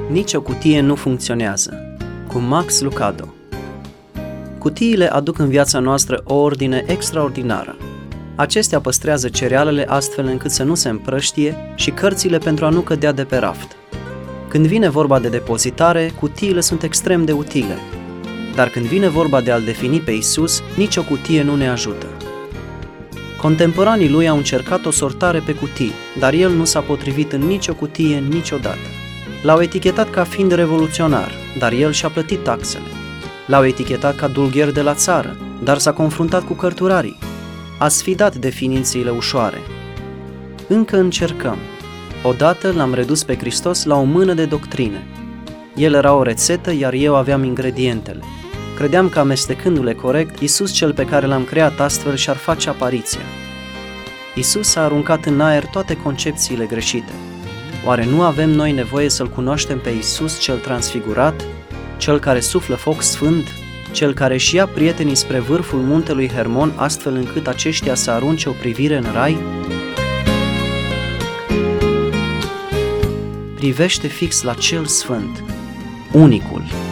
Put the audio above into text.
Nici o cutie nu funcționează. Cu Max Lucado. Cutiile aduc în viața noastră o ordine extraordinară. Acestea păstrează cerealele astfel încât să nu se împrăștie și cărțile pentru a nu cădea de pe raft. Când vine vorba de depozitare, cutiile sunt extrem de utile. Dar când vine vorba de a-L defini pe Iisus, nicio cutie nu ne ajută. Contemporanii lui au încercat o sortare pe cutii, dar el nu s-a potrivit în nicio cutie niciodată. L-au etichetat ca fiind revoluționar, dar el și-a plătit taxele. L-au etichetat ca dulgher de la țară, dar s-a confruntat cu cărturarii. A sfidat definițiile ușoare. Încă încercăm. Odată l-am redus pe Hristos la o mână de doctrine. El era o rețetă, iar eu aveam ingredientele. Credeam că amestecându-le corect, Iisus cel pe care l-am creat astfel și-ar face apariția. Iisus a aruncat în aer toate concepțiile greșite. Oare nu avem noi nevoie să-L cunoaștem pe Iisus cel transfigurat, cel care suflă foc sfânt, cel care își ia prietenii spre vârful muntelui Hermon astfel încât aceștia să arunce o privire în rai? Privește fix la cel sfânt, unicul,